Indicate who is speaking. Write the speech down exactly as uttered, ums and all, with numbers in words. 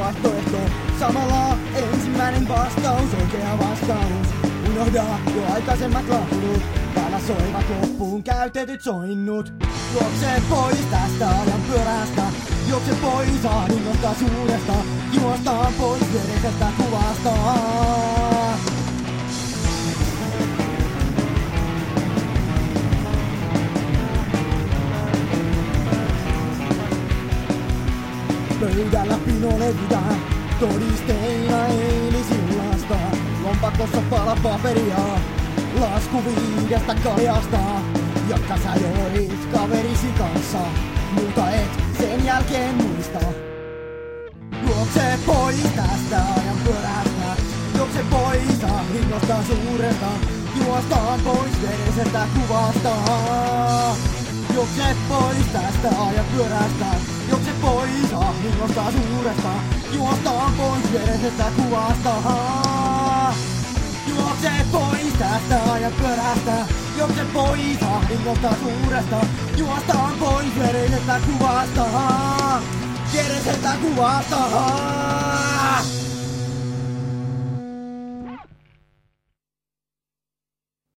Speaker 1: vaihtoehto. Samalla ensimmäinen vastaus, oikea vastaus. Unohda jo aikaisemmat laulut. Täällä soivat loppuun käytetyt soinnut. Juokse pois tästä ajan pyörästä. Juokse pois ahdingosta suuresta. Juostaan pois veresestä kuvasta. Pöydällä pino levytään todisteina eilisillasta. Lompakossa pala paperia, lasku viidestä kaljasta, jotka sä joit kaverisi kanssa, mutta et sen jälkeen muista. Juokse pois tästä ajan pyörästä, juokse pois ahdingosta suuresta, juostaan pois veresestä kuvasta. Juokse pois tästä ajan pyörästä, juokse pois ahdingosta suuresta, juostaan pois veresestä kuvasta. Juokse pois tästä ajan pyörästä, juokse pois ahdingosta suuresta, juostaan pois veresestä kuvasta. Veresestä kuvasta.